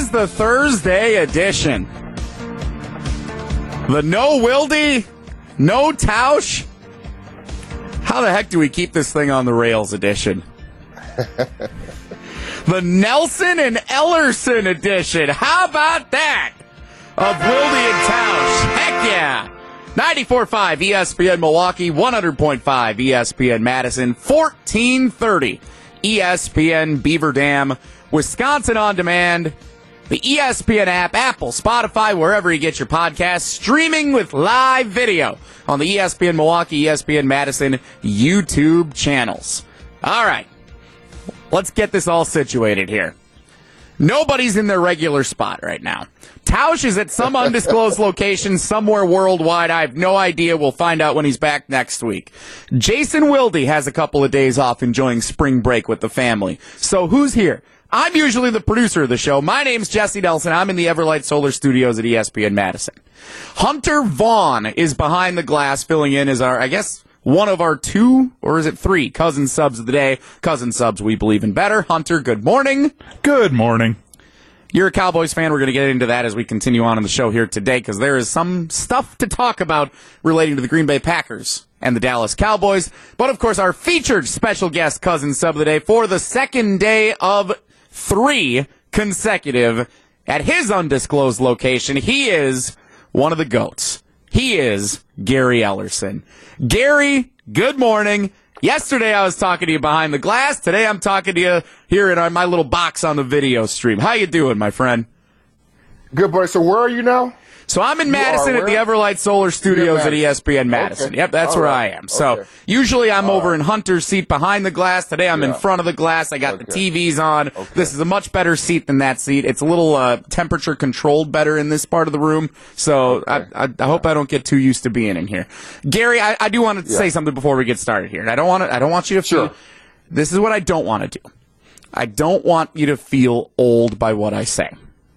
is the Thursday edition. The no Wildy, no Tausch. How the heck do we keep this thing on the rails edition? The Nelson and Ellerson edition. How about that? Of Wildy and Tausch. Heck yeah. 94.5 ESPN Milwaukee, 100.5 ESPN Madison, 1430 ESPN Beaver Dam, Wisconsin On Demand, the ESPN app, Apple, Spotify, wherever you get your podcasts, streaming with live video on the ESPN Milwaukee, ESPN Madison YouTube channels. All right, let's get this all situated here. Nobody's in their regular spot right now. Tausch is at some undisclosed location somewhere worldwide. I have no idea. We'll find out when he's back next week. Jason Wilde has a couple of days off enjoying spring break with the family. So who's here? I'm usually the producer of the show. My name's Jesse Nelson. I'm in the Everlight Solar Studios at ESPN Madison. Hunter Vaughn is behind the glass, filling in as our, I guess, one of our two, or is it three, cousin subs of the day. Cousin subs we believe in better. Hunter, good morning. Good morning. You're a Cowboys fan. We're going to get into that as we continue on in the show here today, because there is some stuff to talk about relating to the Green Bay Packers and the Dallas Cowboys. But, of course, our featured special guest cousin sub of the day for the second day of 3 consecutive at his undisclosed location. He is one of the GOATs. He is Gary Ellerson. Gary, good morning. Yesterday I was talking to you behind the glass. Today I'm talking to you here in my little box on the video stream. How you doing, my friend? Good, boy. So where are you now? So I'm in Madison at the Everlight Solar Studios at ESPN Madison. Okay. Yep, that's where I am. So usually I'm over in Hunter's seat behind the glass. Today I'm in front of the glass. I got the TVs on. This is a much better seat than that seat. It's a little temperature controlled better in this part of the room. So I hope I don't get too used to being in here. Gary, I do want to say something before we get started here. I don't want you to feel. This is what I don't want to do. I don't want you to feel old by what I say.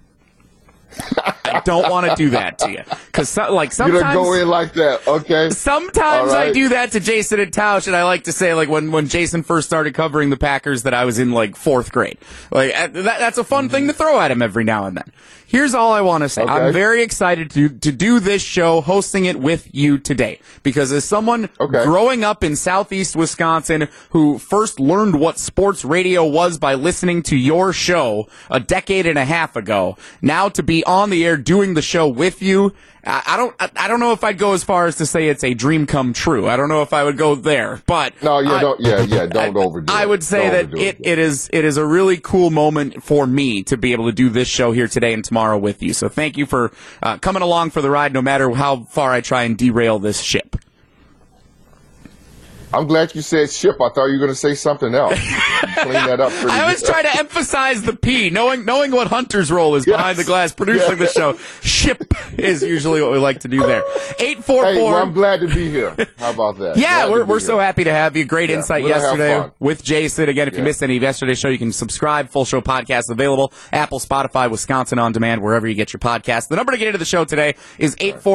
I don't want to do that to you. Because sometimes you don't go in like that, okay? Sometimes I do that to Jason and Tausch, and I like to say, like, when Jason first started covering the Packers, that I was in, like, 4th grade. Like, that's a fun thing to throw at him every now and then. Here's all I want to say. I'm very excited to do this show, hosting it with you today. Because as someone growing up in southeast Wisconsin who first learned what sports radio was by listening to your show a decade and a half ago, now to be on the air doing the show with you, I don't know if I'd go as far as to say it's a dream come true. I don't know if I would go there, but don't overdo it. I would say that it is a really cool moment for me to be able to do this show here today and tomorrow with you. So thank you for coming along for the ride, no matter how far I try and derail this ship. I'm glad you said ship. I thought you were going to say something else. Clean that up pretty I always try to emphasize the P, knowing what Hunter's role is behind the glass producing the show. Ship is usually what we like to do there. 844. Hey, well, I'm glad to be here. How about that? Yeah, we're so happy to have you. Great insight yesterday with Jason. Again, if you missed any of yesterday's show, you can subscribe. Full show podcast available. Apple, Spotify, Wisconsin On Demand, wherever you get your podcast. The number to get into the show today is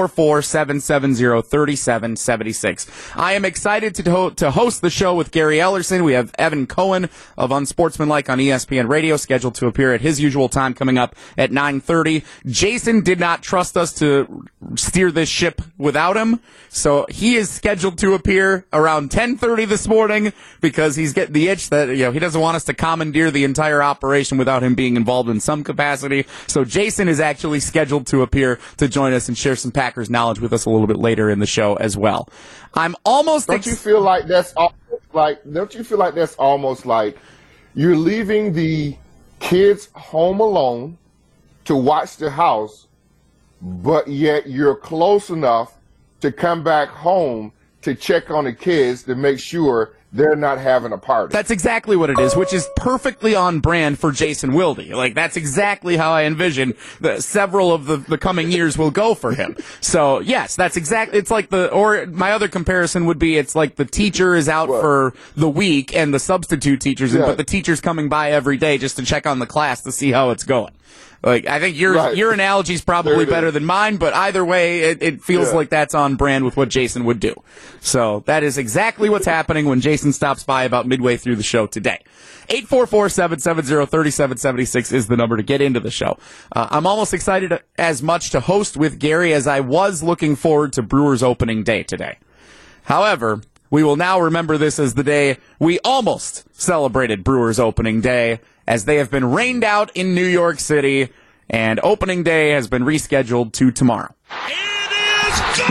844-770-3776. I am excited to host the show with Gary Ellerson. We have Evan Cohen of Unsportsmanlike on ESPN Radio scheduled to appear at his usual time coming up at 9:30. Jason did not trust us to steer this ship without him, so he is scheduled to appear around 10:30 this morning because he's getting the itch that he doesn't want us to commandeer the entire operation without him being involved in some capacity. So Jason is actually scheduled to appear to join us and share some Packers knowledge with us a little bit later in the show as well. I'm almost. Don't you feel like that's almost like you're leaving the kids home alone to watch the house, but yet you're close enough to come back home to check on the kids to make sure they're not having a party? That's exactly what it is, which is perfectly on brand for Jason Wilde. Like, that's exactly how I envision several of the coming years will go for him. So, yes, that's exactly, it's like or my other comparison would be, it's like the teacher is out for the week and the substitute teacher's in, but the teacher's coming by every day just to check on the class to see how it's going. Like, I think your analogy is probably better than mine, but either way, it feels like that's on brand with what Jason would do. So that is exactly what's happening when Jason stops by about midway through the show today. 844-770-3776 is the number to get into the show. I'm almost excited as much to host with Gary as I was looking forward to Brewers opening day today. However, we will now remember this as the day we almost celebrated Brewers opening day, as they have been rained out in New York City, and opening day has been rescheduled to tomorrow. It is good!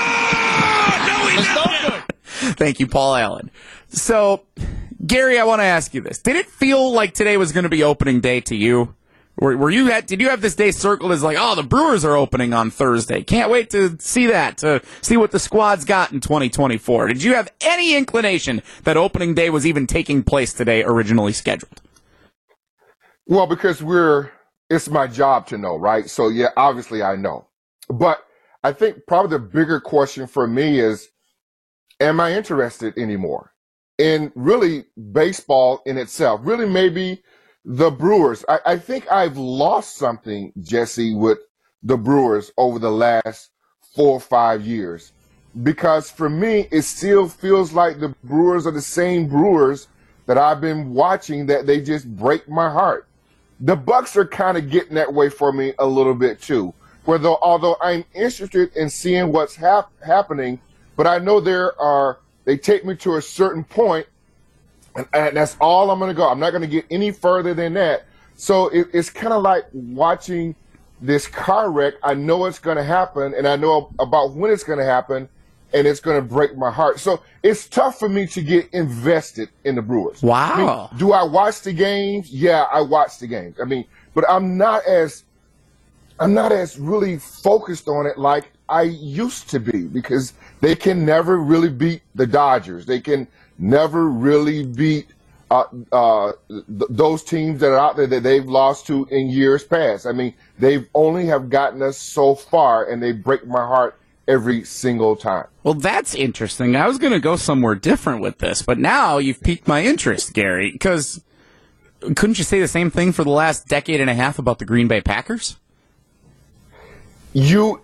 No, he didn't. Thank you, Paul Allen. So, Gary, I want to ask you this. Did it feel like today was going to be opening day to you? Did you have this day circled as like, oh, the Brewers are opening on Thursday. Can't wait to see that, to see what the squad's got in 2024. Did you have any inclination that opening day was even taking place today, originally scheduled? Well, because it's my job to know, right? So yeah, obviously I know. But I think probably the bigger question for me is, am I interested anymore in really baseball in itself? Really maybe the Brewers. I think I've lost something, Jesse, with the Brewers over the last 4 or 5 years. Because for me, it still feels like the Brewers are the same Brewers that I've been watching, that they just break my heart. The Bucks are kind of getting that way for me a little bit too. Although I'm interested in seeing what's happening, but I know they take me to a certain point, and that's all I'm going to go. I'm not going to get any further than that. So it's kind of like watching this car wreck. I know it's going to happen, and I know about when it's going to happen, and it's going to break my heart. So it's tough for me to get invested in the Brewers. Wow. I mean, do I watch the games? Yeah, I watch the games. I mean, but I'm not as really focused on it like I used to be, because they can never really beat the Dodgers. They can never really beat those teams that are out there that they've lost to in years past. I mean, they've only have gotten us so far, and they break my heart every single time. Well, that's interesting. I was going to go somewhere different with this, but now you've piqued my interest, Gary, because couldn't you say the same thing for the last decade and a half about the Green Bay Packers? You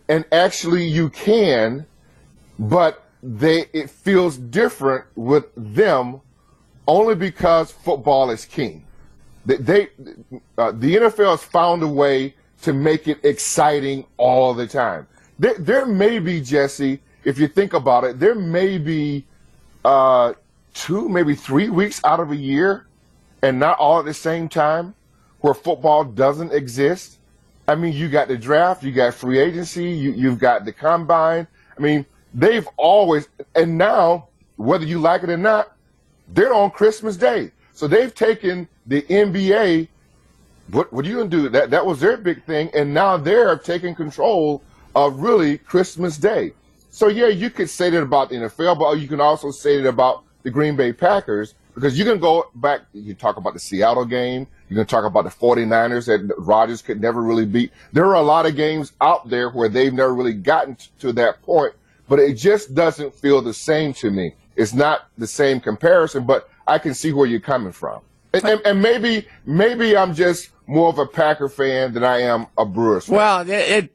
can, but it feels different with them only because football is king. The NFL has found a way to make it exciting all the time. There may be, Jesse, if you think about it, there may be 2, maybe 3 weeks out of a year, and not all at the same time, where football doesn't exist. I mean, you got the draft, you got free agency, you've got the combine. I mean, they've always, and now, whether you like it or not, they're on Christmas Day. So they've taken the NBA. What are you going to do? That was their big thing, and now they're taking control of really Christmas Day. So yeah, you could say that about the NFL, but you can also say that about the Green Bay Packers, because you can go back, you talk about the Seattle game, you can talk about the 49ers that Rodgers could never really beat. There are a lot of games out there where they've never really gotten to that point, but it just doesn't feel the same to me. It's not the same comparison, but I can see where you're coming from. And maybe I'm just more of a Packer fan than I am a Brewers fan. Well,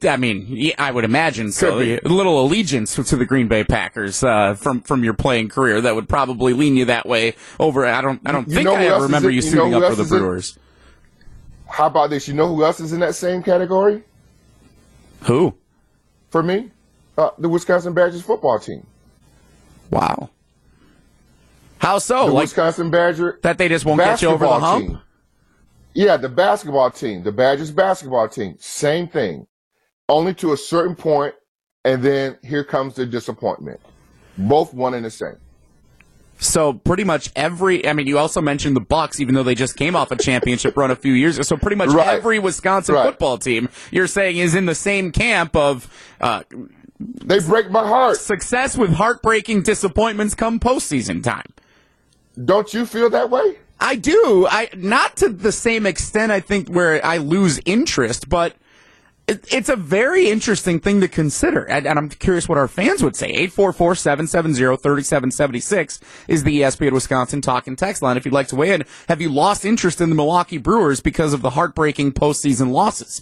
I would imagine so. A little allegiance to the Green Bay Packers from your playing career that would probably lean you that way over. I don't think I ever remember you suiting up for the Brewers. How about this? You know who else is in that same category? Who? For me, the Wisconsin Badgers football team. Wow. How so? The Wisconsin Badger that they just won't get you over the hump? Team. Yeah, the basketball team, the Badgers basketball team, same thing. Only to a certain point, and then here comes the disappointment. Both one and the same. So pretty much you also mentioned the Bucks, even though they just came off a championship run a few years ago. So pretty much every Wisconsin football team, you're saying, is in the same camp of they break my heart. Success with heartbreaking disappointments come postseason time. Don't you feel that way? I do. Not to the same extent, I think, where I lose interest, but It's a very interesting thing to consider, and I'm curious what our fans would say. 844-770-3776 is the ESPN Wisconsin talk and text line. If you'd like to weigh in, have you lost interest in the Milwaukee Brewers because of the heartbreaking postseason losses?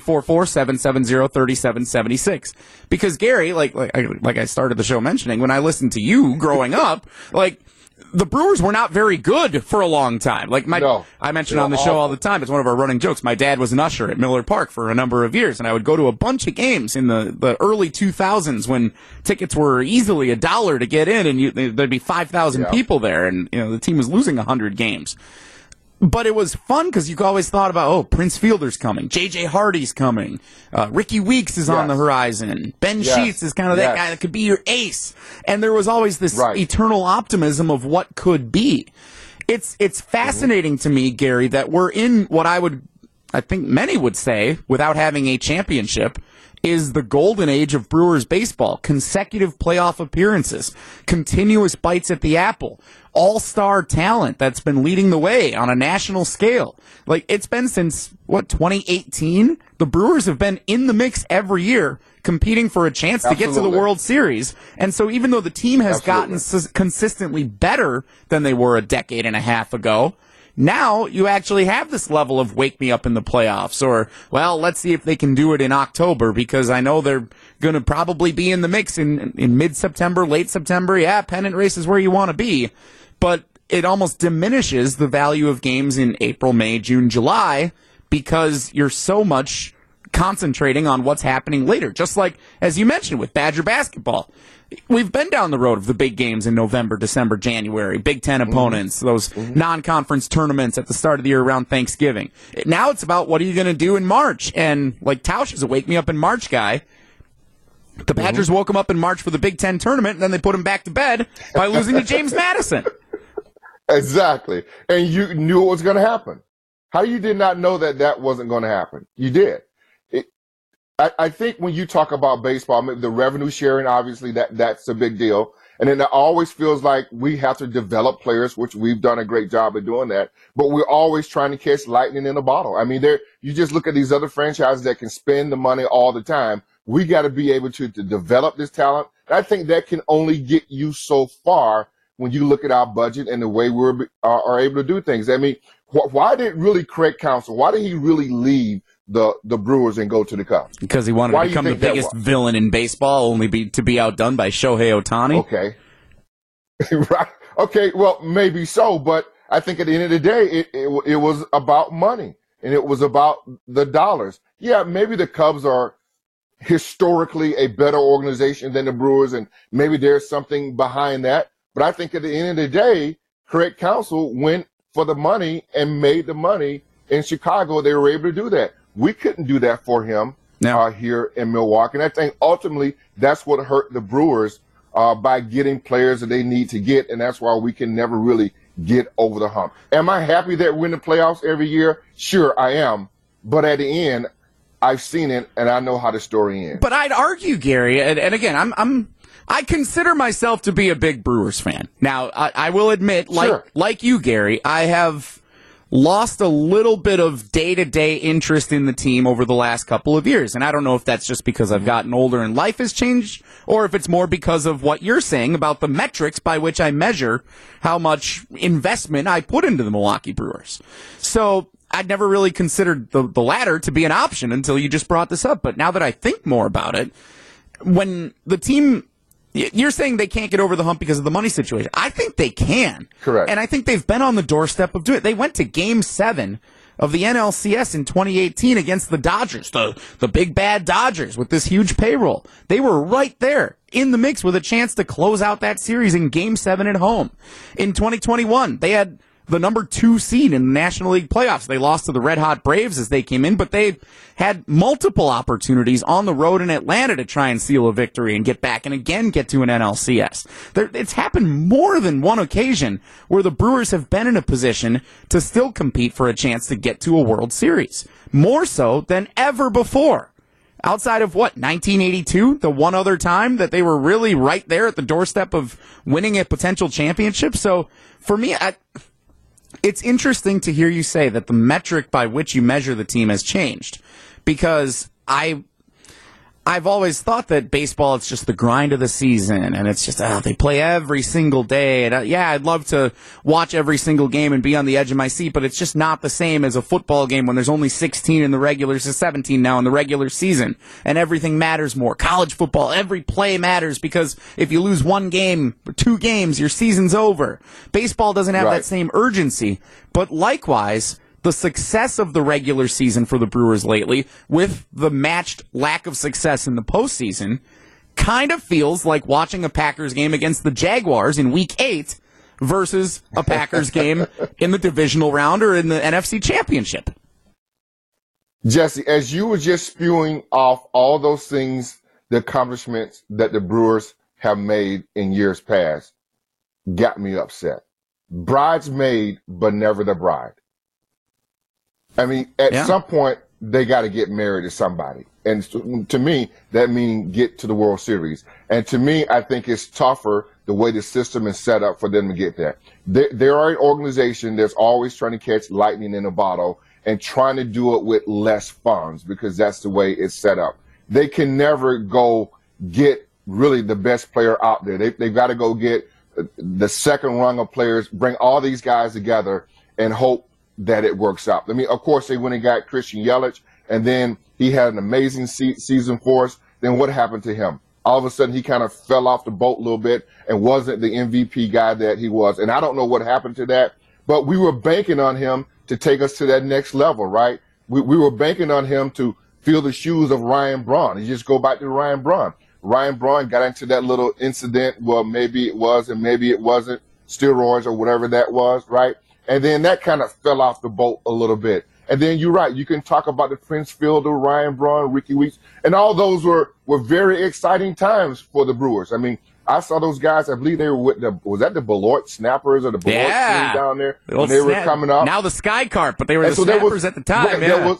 844-770-3776. Because Gary, like I started the show mentioning, when I listened to you growing up, the Brewers were not very good for a long time. I mentioned on the show all the time, it's one of our running jokes. My dad was an usher at Miller Park for a number of years, and I would go to a bunch of games in the early 2000s when tickets were easily $1 to get in, and there'd be 5,000 people there, and the team was losing 100 games. But it was fun because you always thought about, Prince Fielder's coming, J.J. Hardy's coming, Ricky Weeks is on the horizon, Ben Sheets is kind of that guy that could be your ace. And there was always this eternal optimism of what could be. It's fascinating to me, Gary, that we're in what I think many would say, without having a championship, is the golden age of Brewers baseball. Consecutive playoff appearances, continuous bites at the apple, all-star talent that's been leading the way on a national scale. It's been since, 2018? The Brewers have been in the mix every year, competing for a chance to get to the World Series. And so even though the team has gotten consistently better than they were a decade and a half ago, now you actually have this level of wake me up in the playoffs, or, let's see if they can do it in October, because I know they're going to probably be in the mix in mid-September, late September. Yeah, pennant race is where you want to be. But it almost diminishes the value of games in April, May, June, July, because you're so much concentrating on what's happening later. Just like, as you mentioned, with Badger basketball. We've been down the road of the big games in November, December, January, Big Ten opponents, those non-conference tournaments at the start of the year around Thanksgiving. Now it's about what are you going to do in March? And Tausch is a wake me up in March guy. The Badgers woke him up in March for the Big Ten tournament, and then they put him back to bed by losing to James Madison. Exactly. And you knew it was going to happen. How you did not know that wasn't going to happen? You did. I think when you talk about baseball, the revenue sharing, obviously that's a big deal. And then it always feels like we have to develop players, which we've done a great job of doing that. But we're always trying to catch lightning in a bottle. I mean, you just look at these other franchises that can spend the money all the time. We got to be able to develop this talent. And I think that can only get you so far when you look at our budget and the way we are able to do things. I mean, why did really Craig Counsell, why did he really leave the Brewers and go to the Cubs? Because he wanted to become the biggest villain in baseball, only to be outdone by Shohei Ohtani. Okay. Right. Okay, well, maybe so, but I think at the end of the day, it was about money, and it was about the dollars. Yeah, maybe the Cubs are historically a better organization than the Brewers, and maybe there's something behind that. But I think at the end of the day, Craig Counsell went for the money and made the money in Chicago. They were able to do that. We couldn't do that for him here in Milwaukee. And I think ultimately that's what hurt the Brewers by getting players that they need to get, and that's why we can never really get over the hump. Am I happy that we're in the playoffs every year? Sure, I am. But at the end, I've seen it, and I know how the story ends. But I'd argue, Gary, and again, I consider myself to be a big Brewers fan. Now, I will admit, like you, Gary, I have lost a little bit of day-to-day interest in the team over the last couple of years. And I don't know if that's just because I've gotten older and life has changed, or if it's more because of what you're saying about the metrics by which I measure how much investment I put into the Milwaukee Brewers. So I'd never really considered the latter to be an option until you just brought this up. But now that I think more about it, when the team... You're saying they can't get over the hump because of the money situation. I think they can. Correct. And I think they've been on the doorstep of doing it. They went to Game 7 of the NLCS in 2018 against the Dodgers, the big bad Dodgers with this huge payroll. They were right there in the mix with a chance to close out that series in Game 7 at home. In 2021, they had the number 2 seed in the National League playoffs. They lost to the Red Hot Braves as they came in, but they had multiple opportunities on the road in Atlanta to try and seal a victory and get back and again get to an NLCS. It's happened more than one occasion where the Brewers have been in a position to still compete for a chance to get to a World Series. More so than ever before. Outside of 1982, the one other time that they were really right there at the doorstep of winning a potential championship. So for me, it's interesting to hear you say that the metric by which you measure the team has changed, because I've always thought that baseball, it's just the grind of the season, and it's just, they play every single day. And I'd love to watch every single game and be on the edge of my seat, but it's just not the same as a football game when there's only 16 in the regular, 17 now in the regular season, and everything matters more. College football, every play matters, because if you lose one game, 2 games, your season's over. Baseball doesn't have that same urgency, but likewise, the success of the regular season for the Brewers lately, with the matched lack of success in the postseason, kind of feels like watching a Packers game against the Jaguars in Week 8 versus a Packers game in the divisional round or in the NFC Championship. Jesse, as you were just spewing off all those things, the accomplishments that the Brewers have made in years past, got me upset. Bridesmaid, but never the bride. I mean, at some point, they got to get married to somebody. And to me, that means get to the World Series. And to me, I think it's tougher the way the system is set up for them to get there. They are an organization that's always trying to catch lightning in a bottle and trying to do it with less funds, because that's the way it's set up. They can never go get really the best player out there. They've got to go get the second rung of players, bring all these guys together and hope that it works out. I mean, of course, they went and got Christian Yelich, and then he had an amazing season for us. Then what happened to him? All of a sudden, he kind of fell off the boat a little bit and wasn't the MVP guy that he was. And I don't know what happened to that, but we were banking on him to take us to that next level, right? We were banking on him to fill the shoes of Ryan Braun. You just go back to Ryan Braun. Ryan Braun got into that little incident. Well, maybe it was and maybe it wasn't, steroids or whatever that was, right? And then that kind of fell off the boat a little bit. And then you're right. You can talk about the Prince Fielder, Ryan Braun, Ricky Weeks, and all those were very exciting times for the Brewers. I mean, I saw those guys. I believe they were with was that the Beloit Snappers or the Beloit team down there when they were coming up? Now the Sky Carp, but they were the Snappers at the time.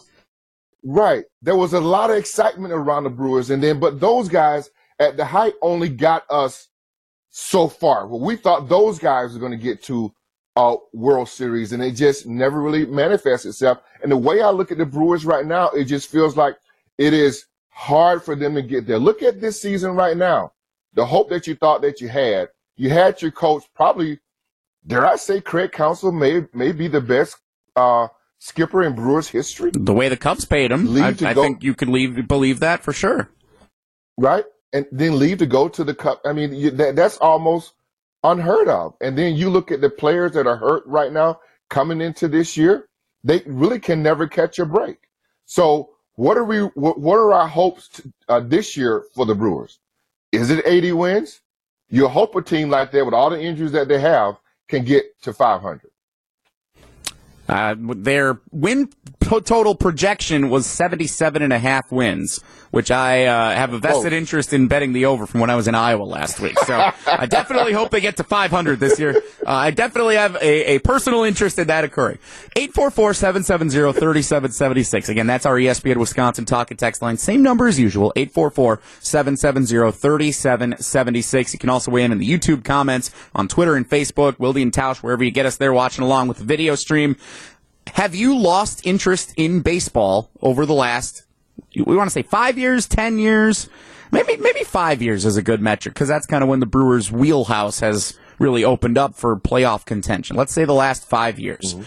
There was a lot of excitement around the Brewers, but those guys at the height only got us so far. Well, we thought those guys were going to get to World Series, and it just never really manifests itself. And the way I look at the Brewers right now, it just feels like it is hard for them to get there. Look at this season right now. The hope that you thought that you had your coach, probably, dare I say, Craig Counsell may be the best skipper in Brewers history. The way the Cubs paid him, I think you could believe that for sure. Right? And then leave to go to the Cubs. I mean, that's almost unheard of. And then you look at the players that are hurt right now coming into this year, they really can never catch a break. So what are our hopes this year for the Brewers? Is it 80 wins? You hope a team like that with all the injuries that they have can get to 500. Their win total projection was 77.5 wins, which I have a vested interest in betting the over from when I was in Iowa last week. So I definitely hope they get to 500 this year. I definitely have a personal interest in that occurring. 844-770-3776. Again, that's our ESPN Wisconsin talk and text line. Same number as usual, 844-770-3776. You can also weigh in the YouTube comments on Twitter and Facebook, Wilde and Tausch, wherever you get us there watching along with the video stream. Have you lost interest in baseball over the last, we want to say 5 years, 10 years? Maybe 5 years is a good metric, because that's kind of when the Brewers' wheelhouse has really opened up for playoff contention. Let's say the last 5 years.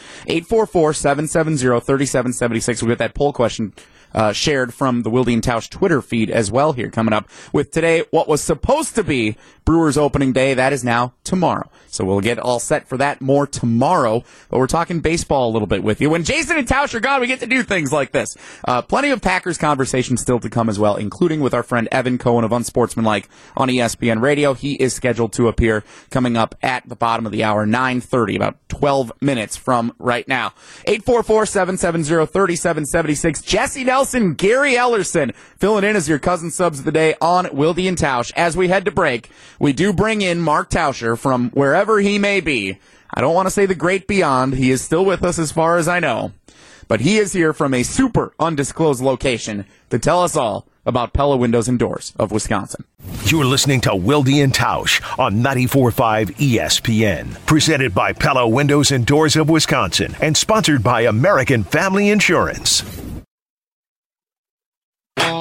844-770-3776. We'll get that poll question shared from the Wilde and Tausch Twitter feed as well here coming up with today. What was supposed to be Brewers opening day, that is now tomorrow. So we'll get all set for that more tomorrow. But we're talking baseball a little bit with you. When Jason and Tausch are gone, we get to do things like this. Plenty of Packers conversation still to come as well, including with our friend Evan Cohen of Unsportsmanlike on ESPN Radio. He is scheduled to appear coming up at the bottom of the hour, 9:30, about 12 minutes from right now. 844-770-3776. Jesse Nelson, Gary Ellerson, filling in as your cousin subs of the day on Wilde and Tausch. As we head to break, we do bring in Mark Tauscher from wherever he may be. I don't want to say the great beyond. He is still with us as far as I know. But he is here from a super undisclosed location to tell us all about Pella Windows and Doors of Wisconsin. You're listening to Wilde and Tausch on 94.5 ESPN. Presented by Pella Windows and Doors of Wisconsin and sponsored by American Family Insurance.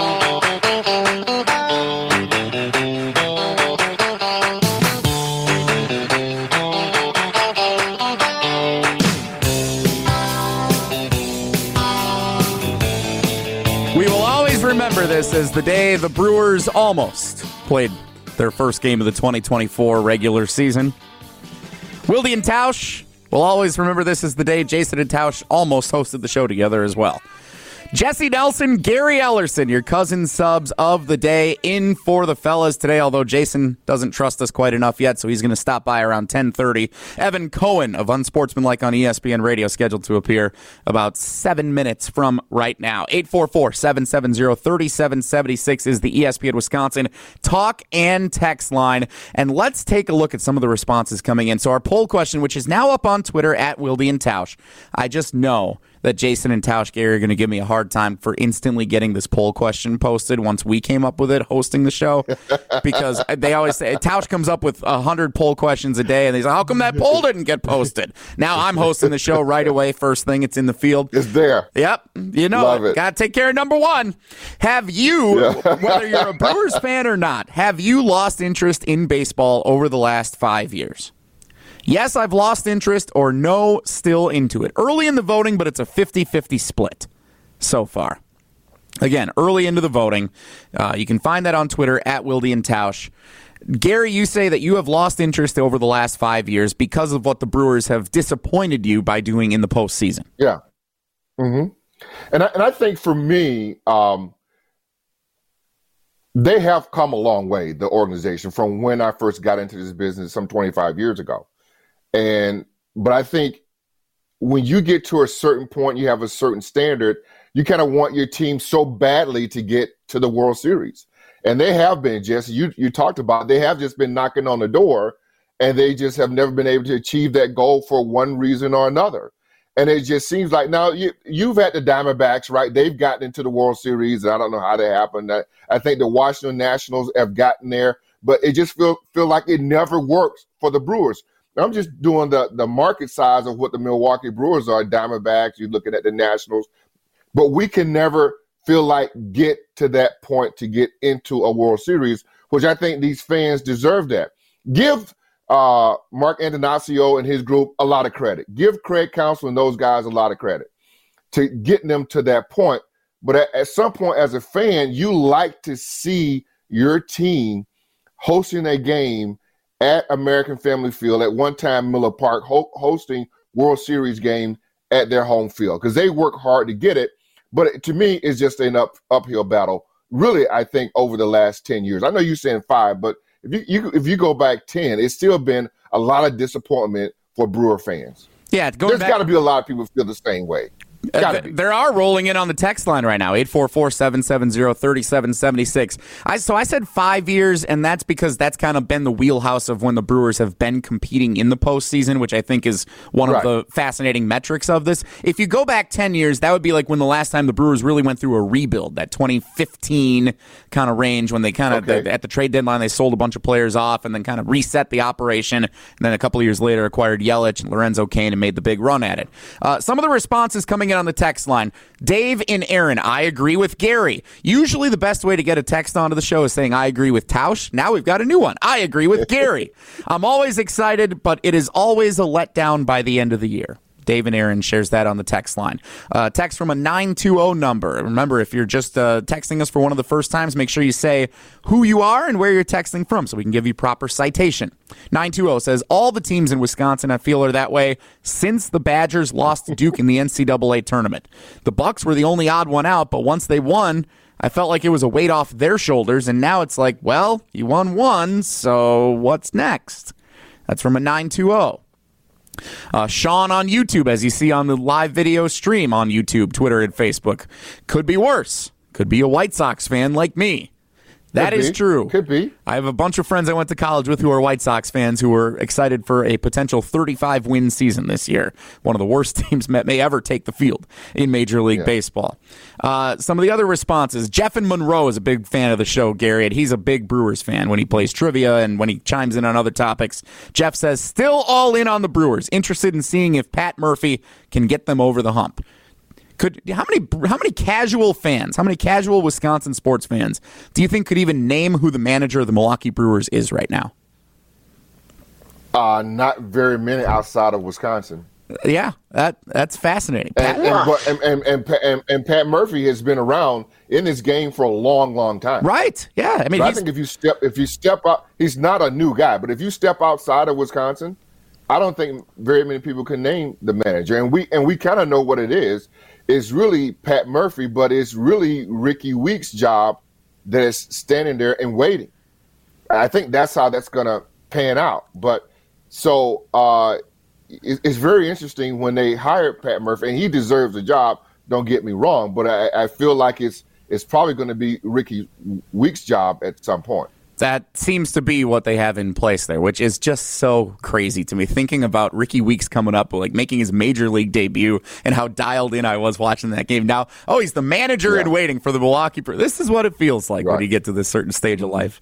this as the day the Brewers almost played their first game of the 2024 regular season. Wilde and Tausch will always remember this as the day Jason and Tausch almost hosted the show together as well. Jesse Nelson, Gary Ellerson, your cousin subs of the day, in for the fellas today, although Jason doesn't trust us quite enough yet, so he's going to stop by around 10:30. Evan Cohen of Unsportsmanlike on ESPN Radio, scheduled to appear about 7 minutes from right now. 844-770-3776 is the ESPN Wisconsin talk and text line. And let's take a look at some of the responses coming in. So our poll question, which is now up on Twitter at Wilde and Tausch. I just know that Jason and Tausch Gary are going to give me a hard time for instantly getting this poll question posted once we came up with it hosting the show, because they always say Tausch comes up with 100 poll questions a day and he's like, how come that poll didn't get posted? Now I'm hosting the show right away. First thing, it's in the field. It's there. Yep. You know, Love it. Got to take care of number one. Have you, whether you're a Brewers fan or not, have you lost interest in baseball over the last 5 years? Yes, I've lost interest, or no, still into it. Early in the voting, but it's a 50-50 split so far. Again, early into the voting. You can find that on Twitter at Wilde and Tausch. Gary, you say that you have lost interest over the last 5 years because of what the Brewers have disappointed you by doing in the postseason. Yeah. Mm-hmm. And I think for me, they have come a long way, the organization, from when I first got into this business some 25 years ago. But I think when you get to a certain point, you have a certain standard, you kind of want your team so badly to get to the World Series. And they have been, Jesse, you talked about it, they have just been knocking on the door, and they just have never been able to achieve that goal for one reason or another. And it just seems like now you've had the Diamondbacks, right? They've gotten into the World Series. I don't know how that happened. I think the Washington Nationals have gotten there, but it just feel like it never works for the Brewers. I'm just doing the market size of what the Milwaukee Brewers are, Diamondbacks, you're looking at the Nationals. But we can never feel like get to that point to get into a World Series, which I think these fans deserve that. Give Mark Antonaccio and his group a lot of credit. Give Craig Counsell and those guys a lot of credit to getting them to that point. But at some point as a fan, you like to see your team hosting a game at American Family Field, at one time Miller Park, hosting World Series game at their home field, because they work hard to get it. But to me, it's just an uphill battle, really, I think, over the last 10 years. I know you're saying 5, but if you go back 10, it's still been a lot of disappointment for Brewer fans. Yeah, there's got to be a lot of people who feel the same way. There are rolling in on the text line right now, 844-770-3776. So I said 5 years, and that's because that's kind of been the wheelhouse of when the Brewers have been competing in the postseason, which I think is one of the fascinating metrics of this. If you go back 10 years, that would be like when the last time the Brewers really went through a rebuild, that 2015 kind of range, when they kind of, at the trade deadline, they sold a bunch of players off and then kind of reset the operation, and then a couple of years later acquired Yelich and Lorenzo Cain and made the big run at it. Some of the responses coming in on the text line. Dave and Aaron, I agree with Gary. Usually the best way to get a text onto the show is saying, I agree with Tausch. Now we've got a new one. I agree with Gary. I'm always excited, but it is always a letdown by the end of the year. Dave and Aaron shares that on the text line. Text from a 920 number. Remember, if you're just texting us for one of the first times, make sure you say who you are and where you're texting from so we can give you proper citation. 920 says, all the teams in Wisconsin, I feel, are that way since the Badgers lost to Duke in the NCAA tournament. The Bucks were the only odd one out, but once they won, I felt like it was a weight off their shoulders, and now it's like, well, you won one, so what's next? That's from a 920. Sean on YouTube, as you see on the live video stream on YouTube, Twitter, and Facebook. Could be worse. Could be a White Sox fan like me. That is true. Could be. I have a bunch of friends I went to college with who are White Sox fans who are excited for a potential 35-win season this year. One of the worst teams may ever take the field in Major League Baseball. Some of the other responses. Jeff in Monroe is a big fan of the show, Gary, and he's a big Brewers fan when he plays trivia and when he chimes in on other topics. Jeff says, still all in on the Brewers, interested in seeing if Pat Murphy can get them over the hump. How many casual fans, how many casual Wisconsin sports fans do you think could even name who the manager of the Milwaukee Brewers is right now? Not very many outside of Wisconsin. Yeah, that's fascinating. And Pat Murphy has been around in this game for a long, long time. Right. Yeah. I mean, I think if you step out, he's not a new guy, but if you step outside of Wisconsin, I don't think very many people can name the manager. And we kind of know what it is. It's really Pat Murphy, but it's really Ricky Weeks' job that is standing there and waiting. I think that's how that's going to pan out. But so it's very interesting when they hired Pat Murphy, and he deserves the job. Don't get me wrong, but I feel like it's probably going to be Ricky Weeks' job at some point. That seems to be what they have in place there, which is just so crazy to me. Thinking about Ricky Weeks coming up, like making his major league debut, and how dialed in I was watching that game. Now, he's the manager and waiting for the Milwaukee. This is what it feels like when you get to this certain stage of life.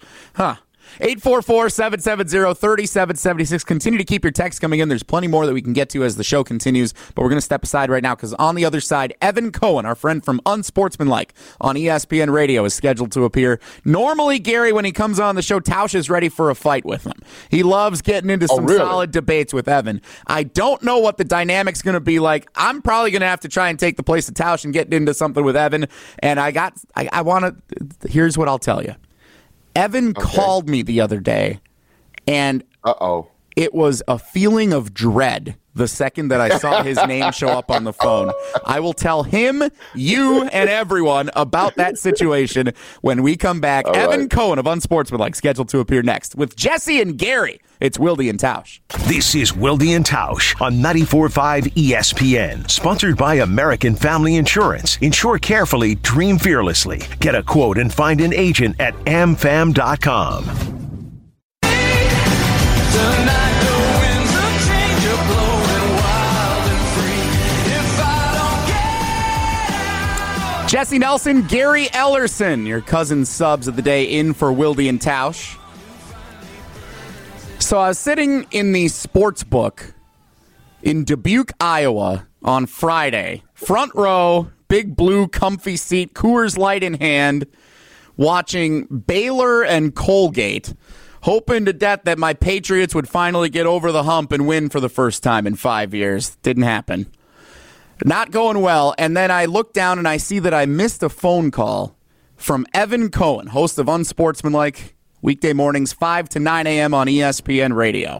844-770-3776. Continue to keep your texts coming in. There's plenty more that we can get to as the show continues, but we're going to step aside right now because on the other side, Evan Cohen, our friend from Unsportsmanlike on ESPN Radio, is scheduled to appear. Normally, Gary, when he comes on the show, Tausch is ready for a fight with him. He loves getting into some solid debates with Evan. I don't know what the dynamic's going to be like. I'm probably going to have to try and take the place of Tausch and get into something with Evan, and here's what I'll tell you. Evan called me the other day, and it was a feeling of dread the second that I saw his name show up on the phone. I will tell him, you, and everyone about that situation when we come back. Evan Cohen of Unsportsmanlike scheduled to appear next with Jesse and Gary. It's Wilde and Tausch. This is Wilde and Tausch on 94.5 ESPN. Sponsored by American Family Insurance. Insure carefully, dream fearlessly. Get a quote and find an agent at amfam.com. Tonight the winds of change are blowing wild and free. If I don't get out. Jesse Nelson, Gary Ellerson, your cousin subs of the day in for Wilde and Tausch. So I was sitting in the sports book in Dubuque, Iowa on Friday. Front row, big blue comfy seat, Coors Light in hand, watching Baylor and Colgate, hoping to death that my Patriots would finally get over the hump and win for the first time in 5 years. Didn't happen. Not going well. And then I look down and I see that I missed a phone call from Evan Cohen, host of Unsportsmanlike, weekday mornings, 5 to 9 a.m. on ESPN Radio.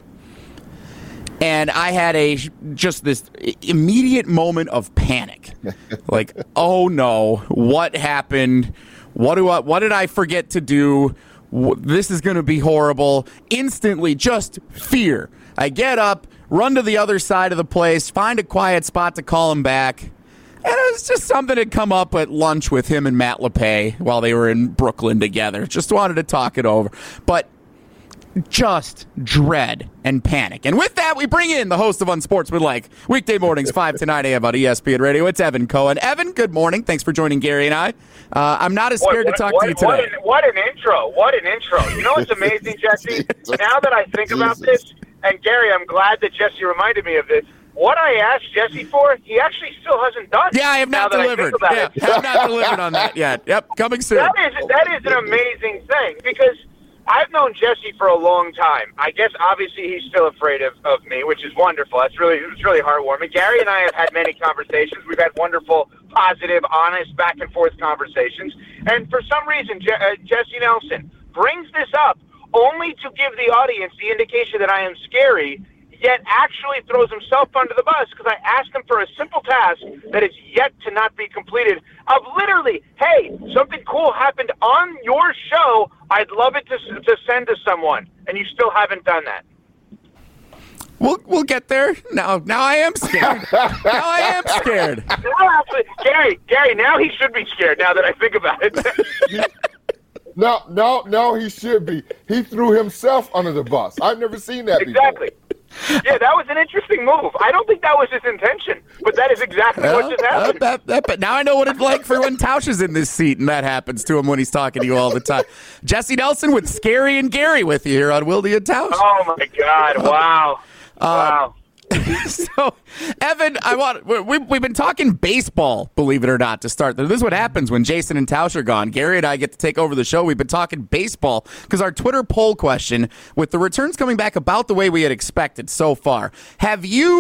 And I had just this immediate moment of panic. Like, oh no, what happened? What did I forget to do? This is going to be horrible. Instantly, just fear. I get up, run to the other side of the place, find a quiet spot to call him back. And it was just something that had come up at lunch with him and Matt LePay while they were in Brooklyn together. Just wanted to talk it over. But just dread and panic. And with that, we bring in the host of Unsportsmanlike, weekday mornings, 5 to 9 a.m. on ESPN Radio. It's Evan Cohen. Evan, good morning. Thanks for joining Gary and I. I'm not as scared to talk to you today. What an intro. What an intro. You know what's amazing, Jesse? Now that I think about this, and Gary, I'm glad that Jesse reminded me of this. What I asked Jesse for, he actually still hasn't done. Yeah, I have not delivered. I have not delivered on that yet. Yep, coming soon. That is an amazing thing because I've known Jesse for a long time. I guess obviously he's still afraid of me, which is wonderful. It's really heartwarming. Gary and I have had many conversations. We've had wonderful, positive, honest, back and forth conversations. And for some reason, Jesse Nelson brings this up only to give the audience the indication that I am scary, yet actually throws himself under the bus because I asked him for a simple task that is yet to not be completed of literally, hey, something cool happened on your show. I'd love it to send to someone, and you still haven't done that. We'll get there. Now I am scared. Now I am scared. Gary, now he should be scared now that I think about it. No, he should be. He threw himself under the bus. I've never seen that exactly. before. Yeah, that was an interesting move. I don't think that was his intention, but that is exactly what just happened. But now I know what it's like for when Tausch is in this seat and that happens to him when he's talking to you all the time. Jesse Nelson with Scary and Gary with you here on Wilde and Tausch. Oh, my God. Wow. Wow. So, Evan, we've been talking baseball, believe it or not, to start. This is what happens when Jason and Tausch are gone. Gary and I get to take over the show. We've been talking baseball because our Twitter poll question, with the returns coming back about the way we had expected so far, have you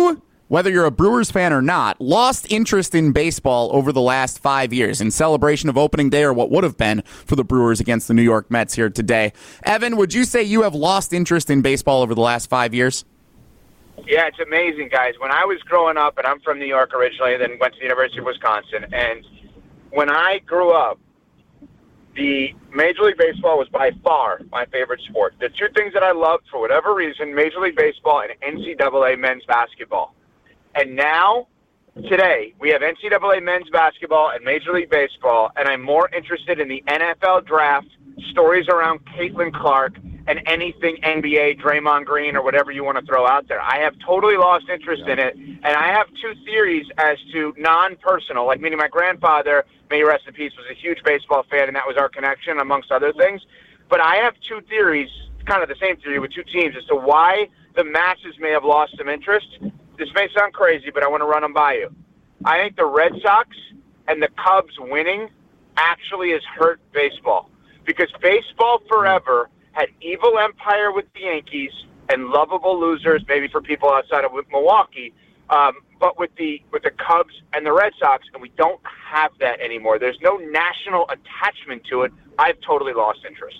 whether you're a Brewers fan or not, lost interest in baseball over the last 5 years in celebration of opening day, or what would have been for the Brewers against the New York Mets here today. Evan, would you say you have lost interest in baseball over the last 5 years? Yeah, it's amazing, guys. When I was growing up, and I'm from New York originally, then went to the University of Wisconsin, and when I grew up, the Major League Baseball was by far my favorite sport. The two things that I loved, for whatever reason, Major League Baseball and NCAA men's basketball. And now, today, we have NCAA men's basketball and Major League Baseball, and I'm more interested in the NFL draft, stories around Caitlin Clark, and anything NBA, Draymond Green, or whatever you want to throw out there. I have totally lost interest in it, and I have two theories as to non-personal, like meaning my grandfather, may he rest in peace, was a huge baseball fan, and that was our connection, amongst other things. But I have two theories, kind of the same theory with two teams, as to why the masses may have lost some interest. This may sound crazy, but I want to run them by you. I think the Red Sox and the Cubs winning actually has hurt baseball, because baseball forever had evil empire with the Yankees and lovable losers, maybe for people outside of Milwaukee, but with the Cubs and the Red Sox, and we don't have that anymore. There's no national attachment to it. I've totally lost interest.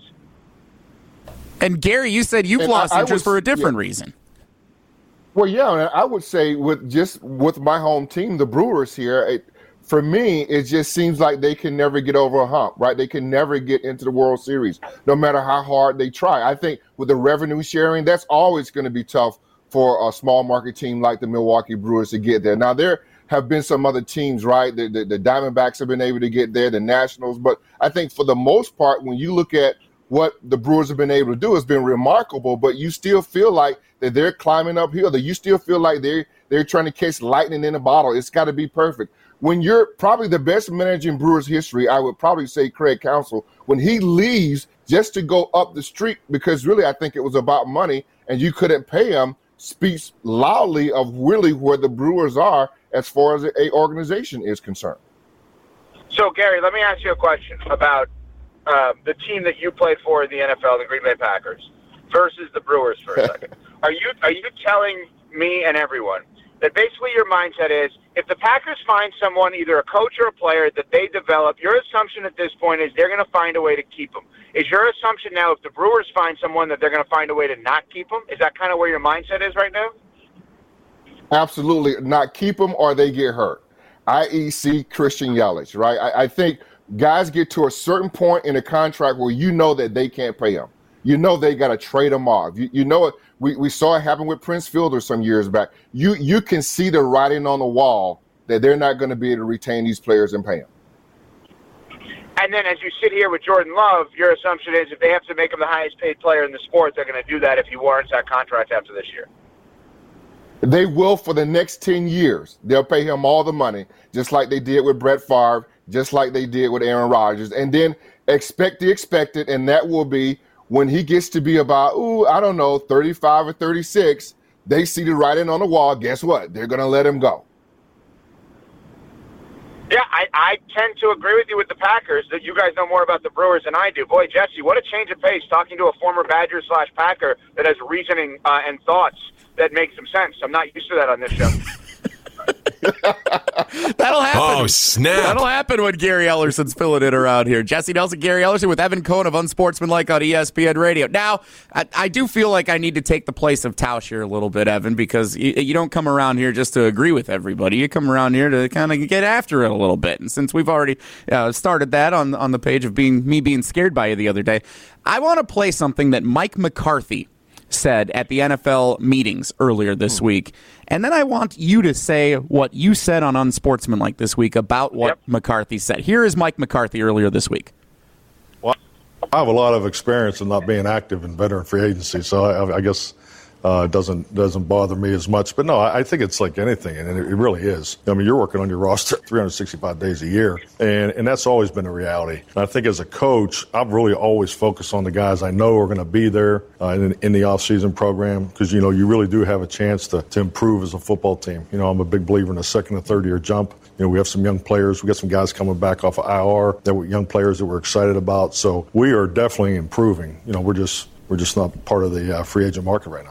And Gary, you said you've lost interest for a different reason. Well, yeah, and I would say with my home team, the Brewers here, for me, it just seems like they can never get over a hump, right? They can never get into the World Series, no matter how hard they try. I think with the revenue sharing, that's always going to be tough for a small market team like the Milwaukee Brewers to get there. Now, there have been some other teams, right? The Diamondbacks have been able to get there, the Nationals. But I think for the most part, when you look at what the Brewers have been able to do, has been remarkable, but you still feel like that they're climbing uphill, that you still feel like they're trying to catch lightning in a bottle. It's got to be perfect. When you're probably the best manager in Brewers history, I would probably say Craig Counsell, when he leaves just to go up the street, because really I think it was about money and you couldn't pay him, speaks loudly of really where the Brewers are as far as a organization is concerned. So, Gary, let me ask you a question about the team that you played for in the NFL, the Green Bay Packers, versus the Brewers for a second. Are you telling me and everyone that basically your mindset is if the Packers find someone, either a coach or a player, that they develop, your assumption at this point is they're going to find a way to keep them? Is your assumption now if the Brewers find someone that they're going to find a way to not keep them? Is that kind of where your mindset is right now? Absolutely. Not keep them or they get hurt, i.e. see Christian Yelich, right? I think guys get to a certain point in a contract where you know that they can't pay them. You know they got to trade them off. You know it. We saw it happen with Prince Fielder some years back. You can see the writing on the wall that they're not going to be able to retain these players and pay them. And then as you sit here with Jordan Love, your assumption is if they have to make him the highest paid player in the sport, they're going to do that if he warrants that contract after this year. They will for the next 10 years. They'll pay him all the money, just like they did with Brett Favre, just like they did with Aaron Rodgers. And then expect the expected, and that will be when he gets to be about, 35 or 36, they see the writing on the wall. Guess what? They're going to let him go. Yeah, I tend to agree with you with the Packers that you guys know more about the Brewers than I do. Boy, Jesse, what a change of pace talking to a former Badger/Packer that has reasoning and thoughts that make some sense. I'm not used to that on this show. That'll happen. Oh, snap. That'll happen when Gary Ellerson's filling it around here. Jesse Nelson, Gary Ellerson with Evan Cohen of Unsportsmanlike on ESPN Radio. Now, I do feel like I need to take the place of Tausch here a little bit, Evan, because you don't come around here just to agree with everybody. You come around here to kind of get after it a little bit. And since we've already started that on the page of me being scared by you the other day, I want to play something that Mike McCarthy said at the NFL meetings earlier this week. And then I want you to say what you said on Unsportsmanlike this week about what McCarthy said. Here is Mike McCarthy earlier this week. Well, I have a lot of experience in not being active in veteran free agency, so I guess it doesn't bother me as much. But no, I think it's like anything, and it really is. I mean, you're working on your roster 365 days a year, and that's always been a reality. And I think as a coach, I've really always focused on the guys I know are going to be there in the off-season program because, you really do have a chance to improve as a football team. I'm a big believer in a second and third-year jump. We have some young players. We got some guys coming back off of IR that were young players that we're excited about. So we are definitely improving. We're just not part of the free agent market right now.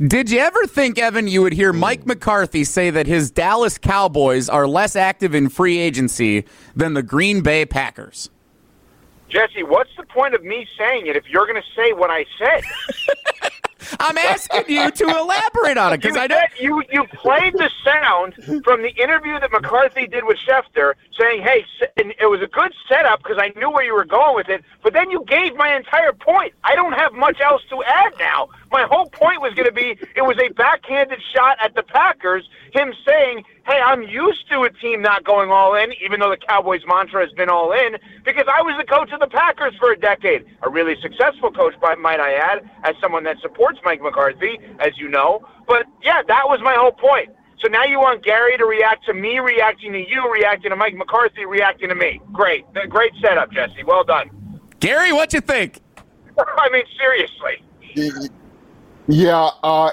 Did you ever think, Evan, you would hear Mike McCarthy say that his Dallas Cowboys are less active in free agency than the Green Bay Packers? Jesse, what's the point of me saying it if you're going to say what I said? I'm asking you to elaborate on it because I know you played the sound from the interview that McCarthy did with Schefter, saying, "Hey," and it was a good setup because I knew where you were going with it. But then you gave my entire point. I don't have much else to add now. My whole point was going to be it was a backhanded shot at the Packers. Him saying, "Hey, I'm used to a team not going all in," even though the Cowboys' mantra has been all in, because I was the coach of the Packers for a decade. A really successful coach, might I add, as someone that supports Mike McCarthy, as you know. But, yeah, that was my whole point. So now you want Gary to react to me, reacting to you, reacting to Mike McCarthy, reacting to me. Great. Great setup, Jesse. Well done. Gary, what you think? I mean, seriously. Yeah,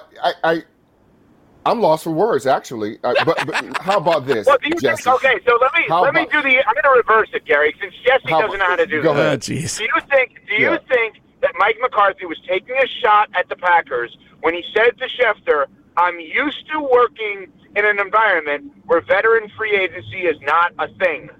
I'm lost for words, actually. But how about this, Well, do you Jesse? think, okay, so let me do the. I'm going to reverse it, Gary, since Jesse doesn't know how to do Go that. ahead. Jeez. Do you think that Mike McCarthy was taking a shot at the Packers when he said to Schefter, "I'm used to working in an environment where veteran free agency is not a thing"?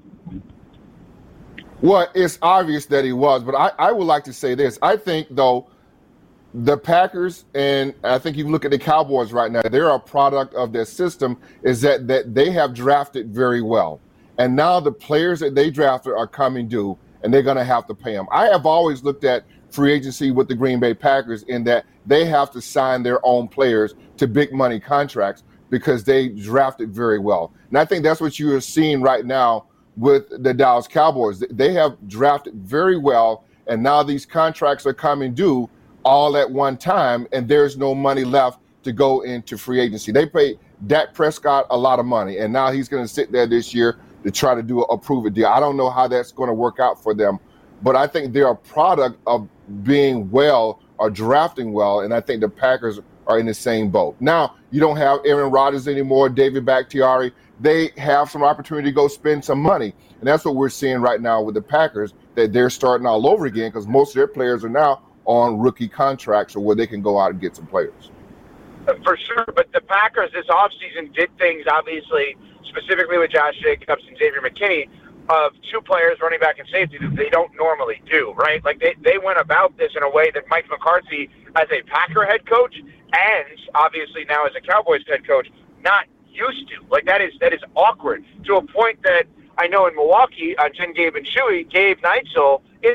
Well, it's obvious that he was, but I would like to say this. I think, though, the Packers, and I think you look at the Cowboys right now, they're a product of their system, is that they have drafted very well. And now the players that they drafted are coming due, and they're going to have to pay them. I have always looked at free agency with the Green Bay Packers in that they have to sign their own players to big money contracts because they drafted very well. And I think that's what you are seeing right now with the Dallas Cowboys. They have drafted very well, and now these contracts are coming due all at one time, and there's no money left to go into free agency. They paid Dak Prescott a lot of money, and now he's going to sit there this year to try to do a prove-it deal. I don't know how that's going to work out for them, but I think they're a product of being well or drafting well, and I think the Packers are in the same boat. Now, you don't have Aaron Rodgers anymore, David Bakhtiari. They have some opportunity to go spend some money, and that's what we're seeing right now with the Packers, that they're starting all over again because most of their players are now on rookie contracts or where they can go out and get some players. For sure, but the Packers this offseason did things, obviously, specifically with Josh Jacobs and Xavier McKinney, of two players, running back and safety, that they don't normally do, right? Like, they went about this in a way that Mike McCarthy, as a Packer head coach, and obviously now as a Cowboys head coach, not used to. Like, that is awkward, to a point that I know in Milwaukee, on Jen, Gabe, and Chewy, Gabe Neitzel is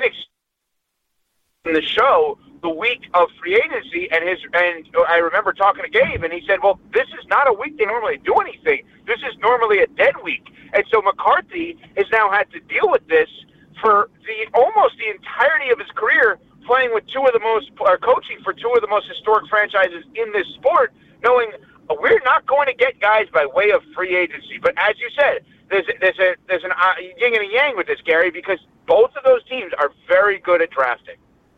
in the show the week of free agency, and I remember talking to Gabe, and he said, well, this is not a week they normally do anything. This is normally a dead week. And so McCarthy has now had to deal with this for almost the entirety of his career, playing with coaching for two of the most historic franchises in this sport, knowing we're not going to get guys by way of free agency. But as you said, there's an yin and a yang with this, Gary, because both of those teams are very good at drafting.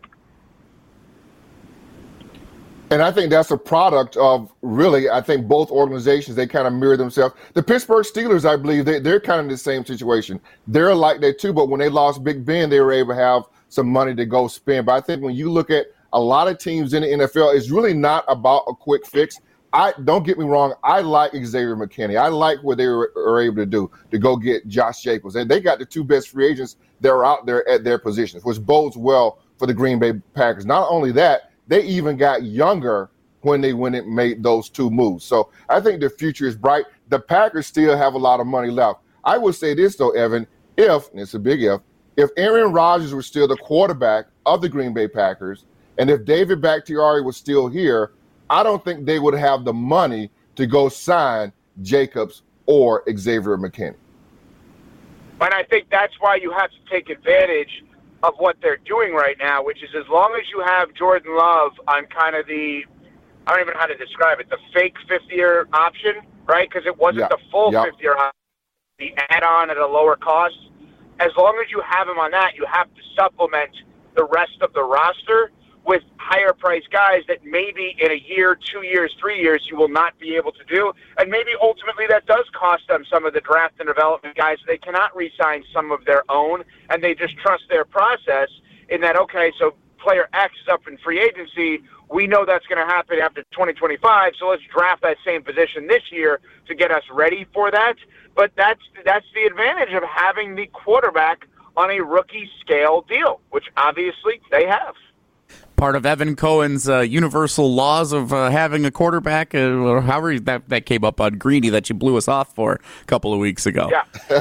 And I think that's a product of, really, I think both organizations, they kind of mirror themselves. The Pittsburgh Steelers, I believe, they're kind of in the same situation. They're like that too, but when they lost Big Ben, they were able to have some money to go spend. But I think when you look at a lot of teams in the NFL, it's really not about a quick fix. Don't get me wrong, I like Xavier McKinney. I like what they were able to do to go get Josh Jacobs. And they got the two best free agents that are out there at their positions, which bodes well for the Green Bay Packers. Not only that, they even got younger when they went and made those two moves. So I think the future is bright. The Packers still have a lot of money left. I would say this, though, Evan, and it's a big if Aaron Rodgers was still the quarterback of the Green Bay Packers, and if David Bakhtiari was still here, I don't think they would have the money to go sign Jacobs or Xavier McKinney. And I think that's why you have to take advantage of what they're doing right now, which is as long as you have Jordan Love on kind of I don't even know how to describe it, the fake fifth-year option, right? Because it wasn't the full fifth-year option, the add-on at a lower cost. As long as you have him on that, you have to supplement the rest of the roster with higher-priced guys that maybe in a year, 2 years, 3 years, you will not be able to do. And maybe ultimately that does cost them some of the draft and development guys. They cannot re-sign some of their own, and they just trust their process in that, okay, so player X is up in free agency. We know that's going to happen after 2025, so let's draft that same position this year to get us ready for that. But that's the advantage of having the quarterback on a rookie scale deal, which obviously they have. Part of Evan Cohen's universal laws of having a quarterback, or however that came up on Greeny that you blew us off for a couple of weeks ago. Yeah.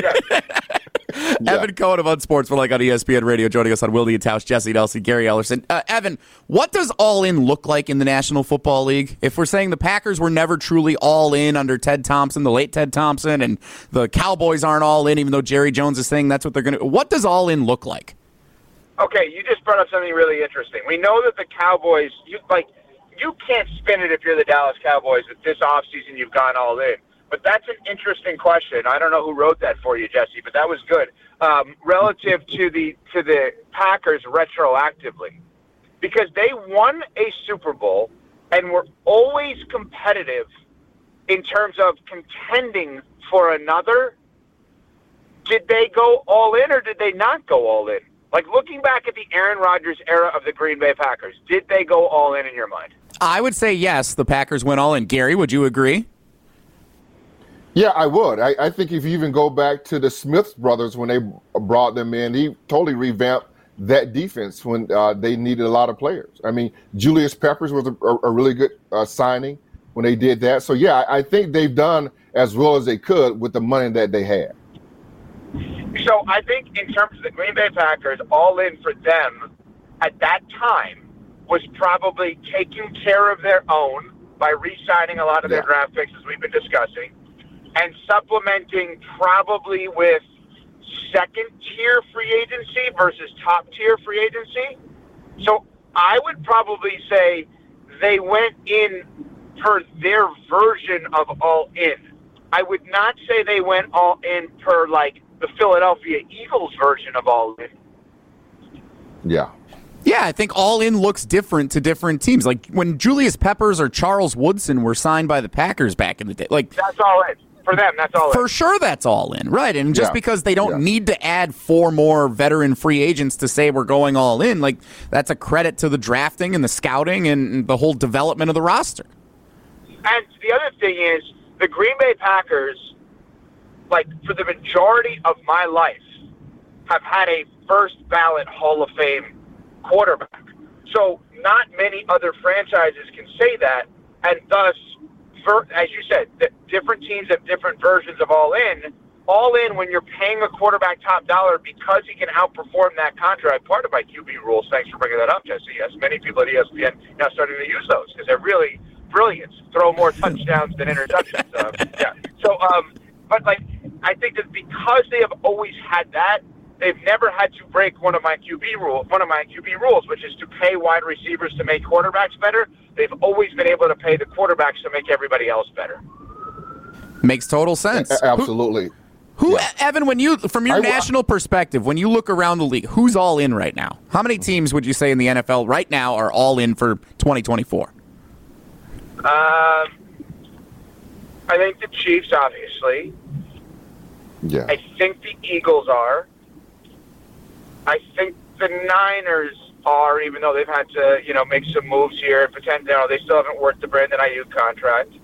Evan Cohen of Unsportsmanlike on ESPN Radio, joining us on Wildy and Tausch, Jesse Nelson, Gary Ellerson. Evan, what does all in look like in the National Football League? If we're saying the Packers were never truly all in under Ted Thompson, the late Ted Thompson, and the Cowboys aren't all in, even though Jerry Jones is saying that's what they're going to. What does all in look like? Okay, you just brought up something really interesting. We know that the Cowboys, you can't spin it if you're the Dallas Cowboys that this offseason you've gone all in. But that's an interesting question. I don't know who wrote that for you, Jesse, but that was good. Relative to the Packers retroactively, because they won a Super Bowl and were always competitive in terms of contending for another. Did they go all in or did they not go all in? Like, looking back at the Aaron Rodgers era of the Green Bay Packers, did they go all in your mind? I would say yes, the Packers went all in. Gary, would you agree? Yeah, I would. I think if you even go back to the Smith brothers when they brought them in, he totally revamped that defense when they needed a lot of players. I mean, Julius Peppers was a really good signing when they did that. So, yeah, I think they've done as well as they could with the money that they had. So I think in terms of the Green Bay Packers, all in for them at that time was probably taking care of their own by re-signing a lot of their draft picks, as we've been discussing, and supplementing probably with second-tier free agency versus top-tier free agency. So I would probably say they went in per their version of all in. I would not say they went all in per, like, the Philadelphia Eagles version of all in. Yeah. Yeah, I think all in looks different to different teams. Like when Julius Peppers or Charles Woodson were signed by the Packers back in the day. Like that's all in. For them, that's all in. For sure that's all in. Right. And just because they don't need to add 4 more veteran free agents to say we're going all in, like that's a credit to the drafting and the scouting and the whole development of the roster. And the other thing is the Green Bay Packers, like, for the majority of my life, have had a first-ballot Hall of Fame quarterback. So not many other franchises can say that, and thus, as you said, different teams have different versions of all in. All in when you're paying a quarterback top dollar because he can outperform that contract. Part of my QB rules, thanks for bringing that up, Jesse. Yes, many people at ESPN now starting to use those because they're really brilliant. Throw more touchdowns than interceptions. But like, I think that because they have always had that, they've never had to break one of my QB rules, which is to pay wide receivers to make quarterbacks better. They've always been able to pay the quarterbacks to make everybody else better. Makes total sense. Absolutely. Who Evan, when you, from your national perspective, when you look around the league, who's all in right now? How many teams would you say in the NFL right now are all in for 2024? I think the Chiefs, obviously. Yeah. I think the Eagles are. I think the Niners are, even though they've had to, make some moves here and pretend, they still haven't worked the Brandon Ayuk contract.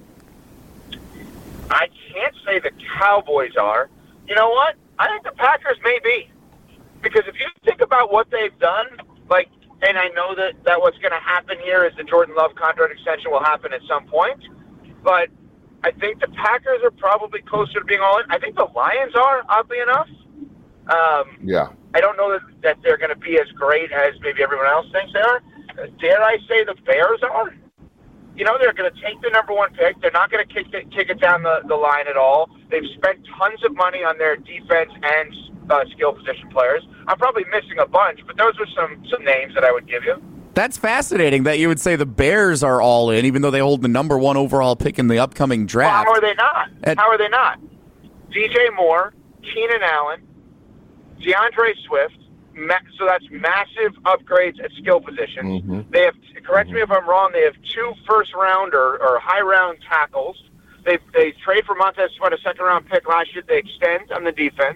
I can't say the Cowboys are. You know what? I think the Packers may be. Because if you think about what they've done, and I know that what's going to happen here is the Jordan Love contract extension will happen at some point, but I think the Packers are probably closer to being all in. I think the Lions are, oddly enough. I don't know that they're going to be as great as maybe everyone else thinks they are. Dare I say the Bears are? They're going to take the number 1 pick. They're not going to kick it down the line at all. They've spent tons of money on their defense and skill position players. I'm probably missing a bunch, but those are some names that I would give you. That's fascinating that you would say the Bears are all in, even though they hold the number 1 overall pick in the upcoming draft. Well, how are they not? How are they not? DJ Moore, Keenan Allen, DeAndre Swift, so that's massive upgrades at skill positions. Mm-hmm. They have, correct me if I'm wrong, they have 2 first-round or high-round tackles. They trade for Montez Sweat, a second-round pick last year. They extend on the defense.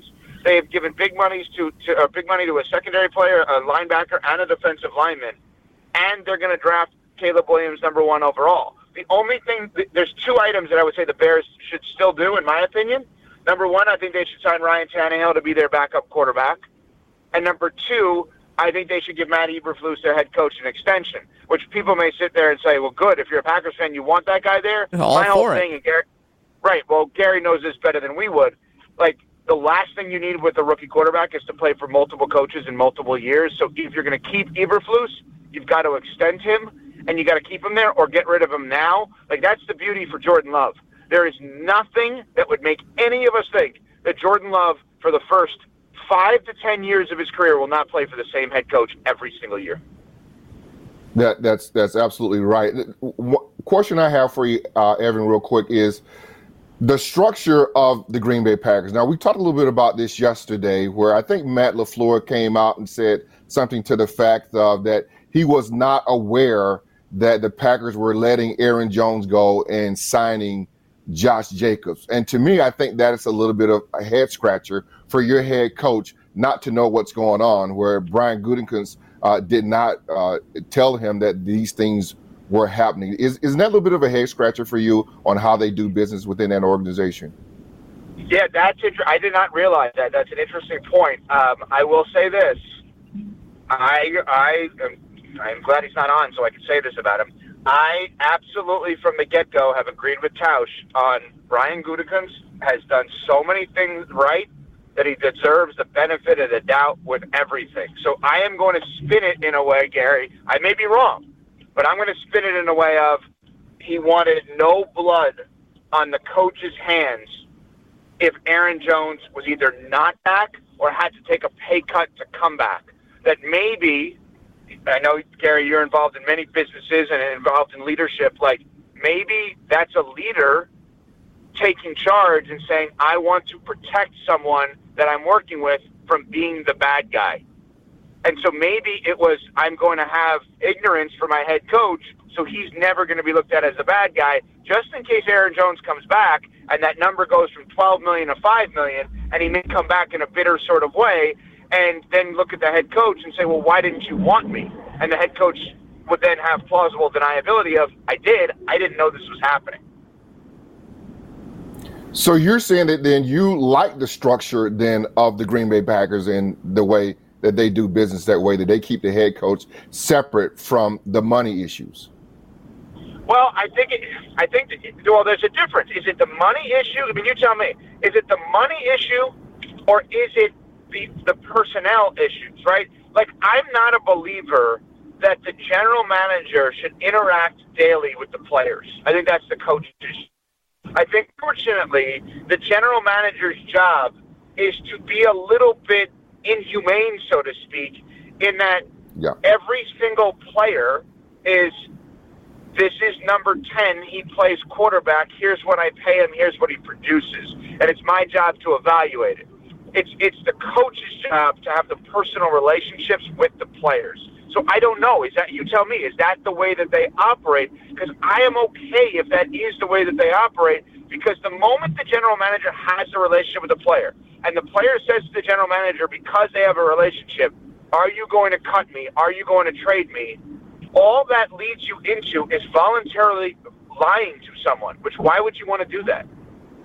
They have given big money to a secondary player, a linebacker, and a defensive lineman, and they're going to draft Caleb Williams #1 overall. The only thing, there's two items that I would say the Bears should still do, in my opinion. Number one, I think they should sign Ryan Tannehill to be their backup quarterback. And number two, I think they should give Matt Eberflus, their head coach, an extension, which people may sit there and say, well, good, if you're a Packers fan, you want that guy there? All my whole for it. thing, and Gary, right, well, Gary knows this better than we would. Like, the last thing you need with a rookie quarterback is to play for multiple coaches in multiple years. So if you're going to keep Eberflus, you've got to extend him, and you got to keep him there or get rid of him now. Like, that's the beauty for Jordan Love. There is nothing that would make any of us think that Jordan Love, for the first 5 to 10 years of his career, will not play for the same head coach every single year. That's absolutely right. Question I have for you, Evan, real quick, is the structure of the Green Bay Packers. Now, we talked a little bit about this yesterday, where I think Matt LaFleur came out and said something to the fact of that he was not aware that the Packers were letting Aaron Jones go and signing Josh Jacobs. And to me, I think that is a little bit of a head scratcher for your head coach not to know what's going on, where Brian Gutekunst did not tell him that these things were happening. Isn't that a little bit of a head scratcher for you on how they do business within that organization? Yeah, I did not realize that. That's an interesting point. I will say this. I'm glad he's not on, so I can say this about him. I absolutely, from the get-go, have agreed with Tausch on Brian Gutekunst has done so many things right that he deserves the benefit of the doubt with everything. So I am going to spin it in a way, Gary. I may be wrong, but I'm going to spin it in a way of he wanted no blood on the coach's hands if Aaron Jones was either not back or had to take a pay cut to come back. That maybe, I know, Gary, you're involved in many businesses and involved in leadership, like maybe that's a leader taking charge and saying, I want to protect someone that I'm working with from being the bad guy. And so maybe it was, I'm going to have ignorance for my head coach, so he's never going to be looked at as a bad guy, just in case Aaron Jones comes back and that number goes from $12 million to $5 million, and he may come back in a bitter sort of way, and then look at the head coach and say, well, why didn't you want me? And the head coach would then have plausible deniability of, I didn't know this was happening. So you're saying that then you like the structure then of the Green Bay Packers and the way that they do business, that way that they keep the head coach separate from the money issues? Well, I think there's a difference. Is it the money issue? I mean, you tell me. Is it the money issue or is it the personnel issues, right? Like, I'm not a believer that the general manager should interact daily with the players. I think that's the coach's issue. I think, fortunately, the general manager's job is to be a little bit inhumane, so to speak, in that every single player is, this is number 10, he plays quarterback, here's what I pay him, here's what he produces. And it's my job to evaluate it. It's the coach's job to have the personal relationships with the players. So I don't know. Is that, you tell me, is that the way that they operate? Because I am okay if that is the way that they operate, because the moment the general manager has a relationship with the player, and the player says to the general manager, because they have a relationship, are you going to cut me? Are you going to trade me? All that leads you into is voluntarily lying to someone, which, why would you want to do that?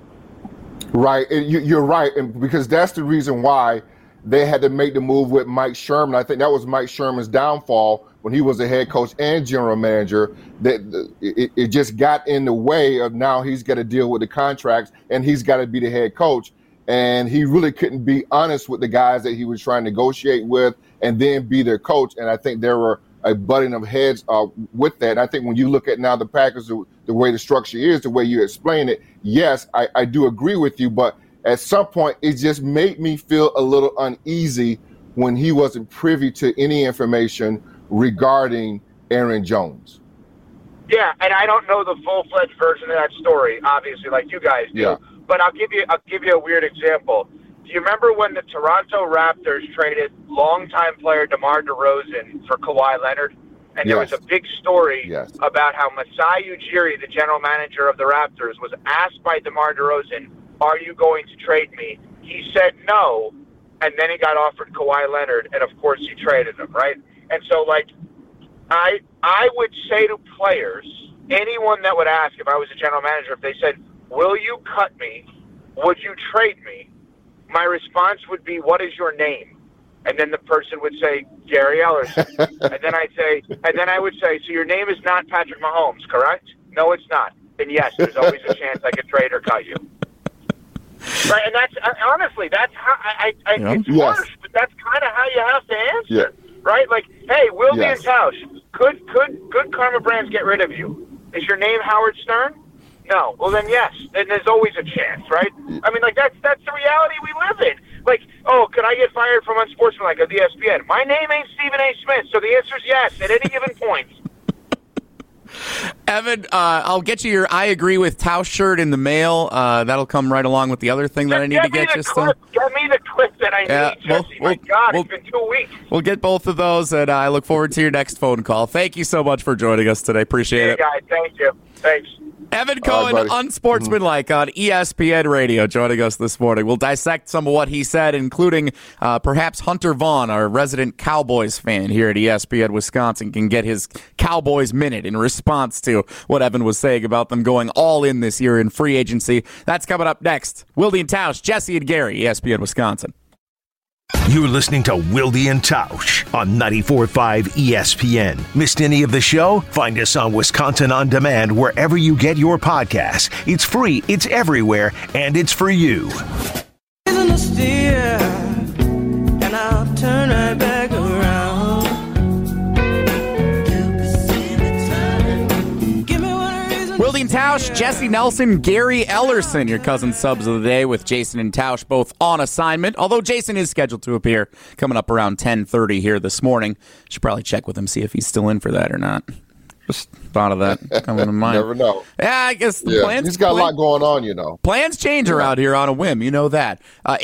Right. You're right. And because that's the reason why they had to make the move with Mike Sherman. I think that was Mike Sherman's downfall when he was the head coach and general manager, that it just got in the way of, now he's got to deal with the contracts and he's got to be the head coach. And he really couldn't be honest with the guys that he was trying to negotiate with and then be their coach. And I think there were a butting of heads with that. And I think when you look at now the Packers, the way the structure is, the way you explain it, yes, I do agree with you. But at some point, it just made me feel a little uneasy when he wasn't privy to any information regarding Aaron Jones. Yeah, and I don't know the full-fledged version of that story, obviously, like you guys do. Yeah. But I'll give you a weird example. Do you remember when the Toronto Raptors traded longtime player DeMar DeRozan for Kawhi Leonard? And there was a big story about how Masai Ujiri, the general manager of the Raptors, was asked by DeMar DeRozan, are you going to trade me? He said no, and then he got offered Kawhi Leonard, and of course he traded him, right? And so, like, I would say to players, anyone that would ask if I was a general manager, if they said, will you cut me? Would you trade me? My response would be, what is your name? And then the person would say, Gary Ellerson. and then I would say, so your name is not Patrick Mahomes, correct? No, it's not. Then yes, there's always a chance I could trade or cut you. Right, and that's honestly, that's how it's harsh, but that's kind of how you have to answer, right? Like, hey, Wilde and Tausch, could Karma Brands get rid of you? Is your name Howard Stern? No. Well, then yes, and there's always a chance, right? I mean, like that's the reality we live in. Like, oh, could I get fired from Unsportsmanlike of ESPN? My name ain't Stephen A. Smith, so the answer is yes at any given point. Evan, I'll get you your I agree with Tausch shirt in the mail. That'll come right along with the other thing that I need to get you. Get me the clip that I need, Jesse. My God, it's been 2 weeks. We'll get both of those, and I look forward to your next phone call. Thank you so much for joining us today. Appreciate it. Guys, thank you. Thanks. Evan Cohen, Unsportsmanlike on ESPN Radio, joining us this morning. We'll dissect some of what he said, including perhaps Hunter Vaughn, our resident Cowboys fan here at ESPN Wisconsin, can get his Cowboys minute in response to what Evan was saying about them going all in this year in free agency. That's coming up next. Wilde and Tausch, Jesse and Gary, ESPN Wisconsin. You're listening to Wilde and Tausch on 94.5 ESPN. Missed any of the show? Find us on Wisconsin On Demand wherever you get your podcasts. It's free, it's everywhere, and it's for you. Isn't a steer, and I'll turn right back around. Wilde and Tausch, Jesse Nelson, Gary Ellerson, your cousin subs of the day with Jason and Tausch both on assignment, although Jason is scheduled to appear coming up around 10:30 here this morning. Should probably check with him, see if he's still in for that or not. Just thought of that coming to mind. Never know. Yeah, I guess the plans. He's got a lot going on, you know. Plans change around here on a whim. You know that.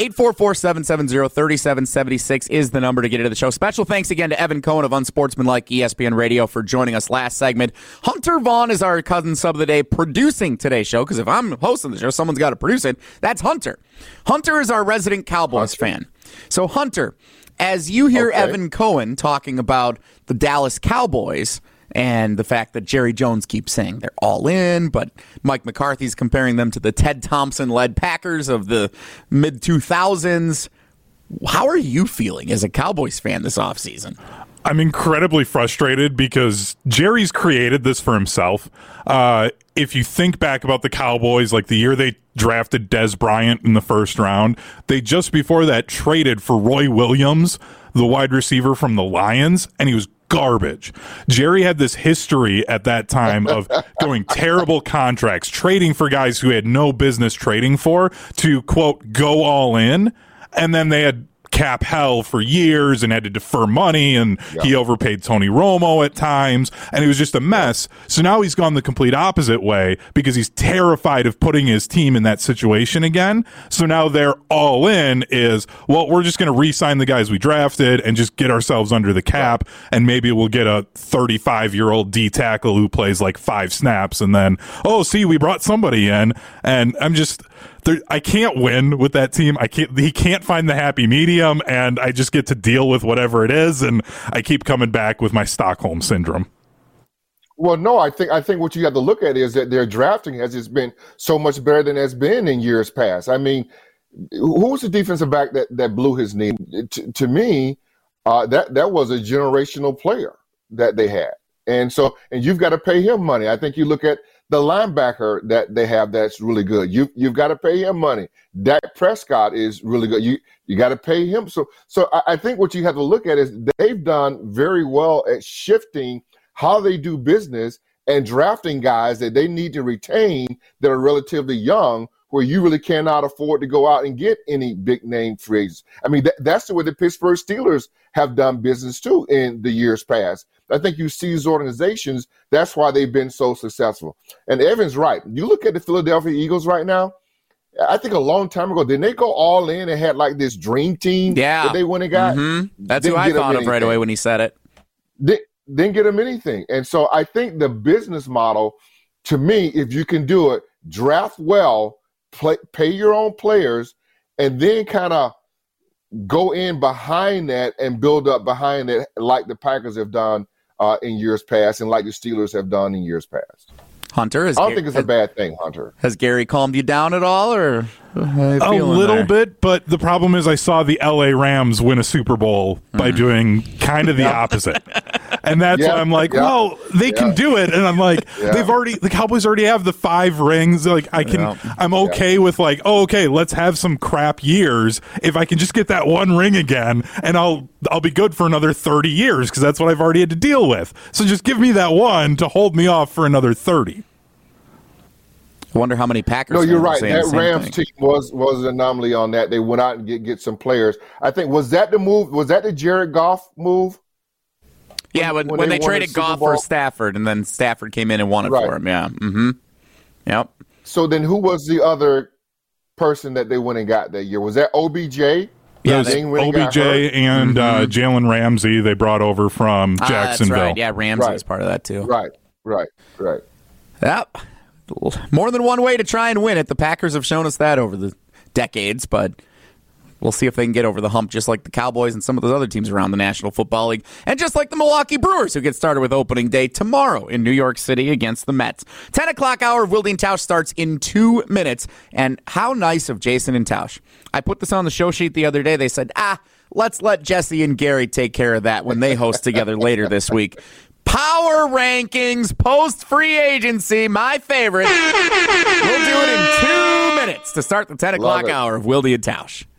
844-770-3776 is the number to get into the show. Special thanks again to Evan Cohen of Unsportsmanlike ESPN Radio for joining us last segment. Hunter Vaughn is our cousin sub of the day producing today's show, because if I'm hosting the show, someone's got to produce it. That's Hunter. Hunter is our resident Cowboys fan. So, Hunter, as you hear Evan Cohen talking about the Dallas Cowboys and the fact that Jerry Jones keeps saying they're all in, but Mike McCarthy's comparing them to the Ted Thompson-led Packers of the mid-2000s, how are you feeling as a Cowboys fan this offseason? I'm incredibly frustrated because Jerry's created this for himself. If you think back about the Cowboys, like the year they drafted Dez Bryant in the first round, they just before that traded for Roy Williams, the wide receiver from the Lions, and he was garbage. Jerry had this history at that time of doing terrible contracts, trading for guys who had no business trading for to, quote, go all in. And then they had cap hell for years and had to defer money, and he overpaid Tony Romo at times, and it was just a mess. So now he's gone the complete opposite way because he's terrified of putting his team in that situation again. So now they're all in is, well, we're just going to re-sign the guys we drafted and just get ourselves under the cap, and maybe we'll get a 35-year-old D tackle who plays like 5 snaps, and then, oh, see, we brought somebody in, and I'm just... I can't win with that team. He can't find the happy medium, and I just get to deal with whatever it is, and I keep coming back with my Stockholm syndrome. Well, no, I think what you have to look at is that their drafting has just been so much better than it's been in years past. I mean, who was the defensive back that blew his knee? To me, that was a generational player that they had, and you've got to pay him money. I think you look at the linebacker that they have that's really good. You've got to pay him money. Dak Prescott is really good. You got to pay him. So I think what you have to look at is they've done very well at shifting how they do business and drafting guys that they need to retain that are relatively young, where you really cannot afford to go out and get any big name free agents. I mean, that's the way the Pittsburgh Steelers have done business too in the years past. I think you see these organizations, that's why they've been so successful. And Evan's right. You look at the Philadelphia Eagles right now, I think a long time ago, didn't they go all in and had like this dream team that they went and got? Mm-hmm. That's who I thought of right away when he said it. Didn't get them anything. And so I think the business model, to me, if you can do it, draft well, pay your own players, and then kind of go in behind that and build up behind it like the Packers have done in years past and like the Steelers have done in years past. Hunter, I don't think it's a bad thing, Hunter. Has Gary calmed you down at all, or a little bit? But the problem is, I saw the LA Rams win a Super Bowl by doing kind of the opposite, and that's why I'm like, well, they can do it, and I'm like, the Cowboys already have the 5 rings. Like I'm okay with like, okay, let's have some crap years. If I can just get that 1 ring again, and I'll be good for another 30 years because that's what I've already had to deal with. So just give me that 1 to hold me off for another 30. I wonder how many Packers. No, you're right. That That Rams team was an anomaly on that. They went out and get some players. I think was that the move? Was that the Jared Goff move? Yeah, when they traded Goff for Stafford, and then Stafford came in and won it for him. Yeah. Mm-hmm. Yep. So then, who was the other person that they went and got that year? Was that OBJ? Yeah, OBJ and Jalen Ramsey they brought over from Jacksonville. That's right. Yeah, Ramsey was part of that too. Right. Yep. More than one way to try and win it. The Packers have shown us that over the decades, but we'll see if they can get over the hump just like the Cowboys and some of those other teams around the National Football League, and just like the Milwaukee Brewers, who get started with opening day tomorrow in New York City against the Mets. 10 o'clock hour of Wilde and Tausch starts in 2 minutes, and how nice of Jason and Tausch. I put this on the show sheet the other day. They said, let's let Jesse and Gary take care of that when they host together later this week. Power rankings, post-free agency, my favorite. We'll do it in 2 minutes to start the 10 o'clock hour of Wilde and Tausch.